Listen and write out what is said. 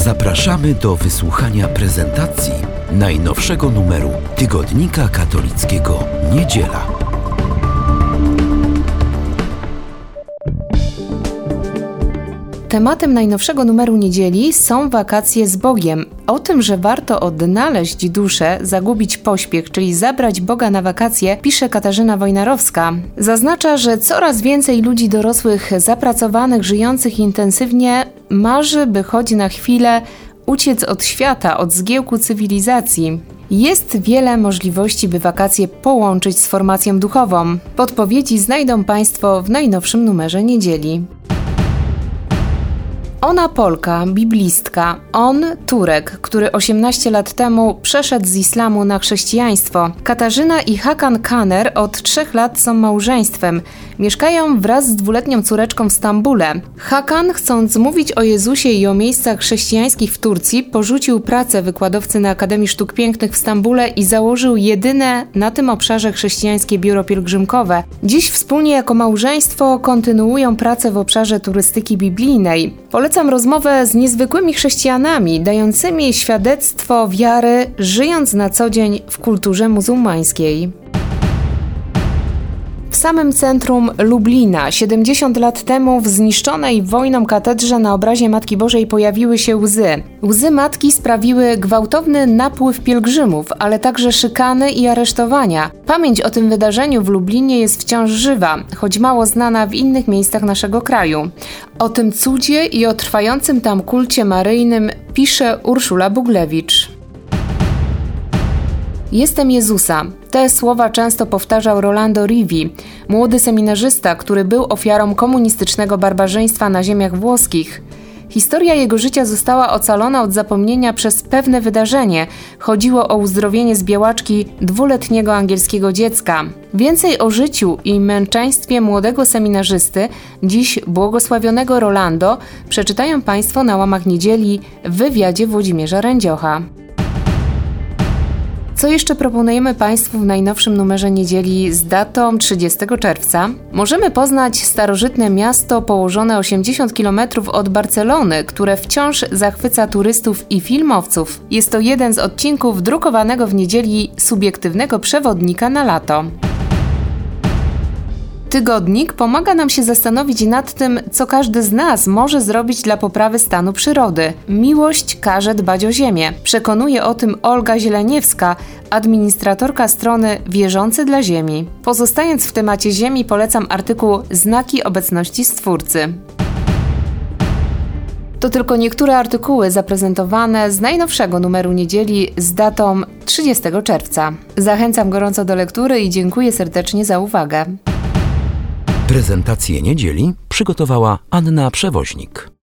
Zapraszamy do wysłuchania prezentacji najnowszego numeru Tygodnika Katolickiego Niedziela. Tematem najnowszego numeru Niedzieli są wakacje z Bogiem. O tym, że warto odnaleźć duszę, zagubić pośpiech, czyli zabrać Boga na wakacje, pisze Katarzyna Wojnarowska. Zaznacza, że coraz więcej ludzi dorosłych, zapracowanych, żyjących intensywnie marzy, by choć na chwilę uciec od świata, od zgiełku cywilizacji. Jest wiele możliwości, by wakacje połączyć z formacją duchową. Podpowiedzi znajdą Państwo w najnowszym numerze Niedzieli. Ona Polka, biblistka, on Turek, który 18 lat temu przeszedł z islamu na chrześcijaństwo. Katarzyna i Hakan Kaner od 3 lat są małżeństwem. Mieszkają wraz z 2-letnią córeczką w Stambule. Hakan, chcąc mówić o Jezusie i o miejscach chrześcijańskich w Turcji, porzucił pracę wykładowcy na Akademii Sztuk Pięknych w Stambule i założył jedyne na tym obszarze chrześcijańskie biuro pielgrzymkowe. Dziś wspólnie jako małżeństwo kontynuują pracę w obszarze turystyki biblijnej. Polecam rozmowę z niezwykłymi chrześcijanami, dającymi świadectwo wiary, żyjąc na co dzień w kulturze muzułmańskiej. W samym centrum Lublina 70 lat temu w zniszczonej wojną katedrze na obrazie Matki Bożej pojawiły się łzy. Łzy matki sprawiły gwałtowny napływ pielgrzymów, ale także szykany i aresztowania. Pamięć o tym wydarzeniu w Lublinie jest wciąż żywa, choć mało znana w innych miejscach naszego kraju. O tym cudzie i o trwającym tam kulcie maryjnym pisze Urszula Buglewicz. Jestem Jezusa. Te słowa często powtarzał Rolando Rivi, młody seminarzysta, który był ofiarą komunistycznego barbarzyństwa na ziemiach włoskich. Historia jego życia została ocalona od zapomnienia przez pewne wydarzenie. Chodziło o uzdrowienie z białaczki 2-letniego angielskiego dziecka. Więcej o życiu i męczeństwie młodego seminarzysty, dziś błogosławionego Rolando, przeczytają Państwo na łamach Niedzieli w wywiadzie Włodzimierza Rędziocha. Co jeszcze proponujemy Państwu w najnowszym numerze Niedzieli z datą 30 czerwca? Możemy poznać starożytne miasto położone 80 km od Barcelony, które wciąż zachwyca turystów i filmowców. Jest to jeden z odcinków drukowanego w niedzieli subiektywnego przewodnika na lato. Tygodnik pomaga nam się zastanowić nad tym, co każdy z nas może zrobić dla poprawy stanu przyrody. Miłość każe dbać o ziemię. Przekonuje o tym Olga Zieleniewska, administratorka strony Wierzący dla Ziemi. Pozostając w temacie ziemi, polecam artykuł Znaki obecności Stwórcy. To tylko niektóre artykuły zaprezentowane z najnowszego numeru Niedzieli z datą 30 czerwca. Zachęcam gorąco do lektury i dziękuję serdecznie za uwagę. Prezentację Niedzieli przygotowała Anna Przewoźnik.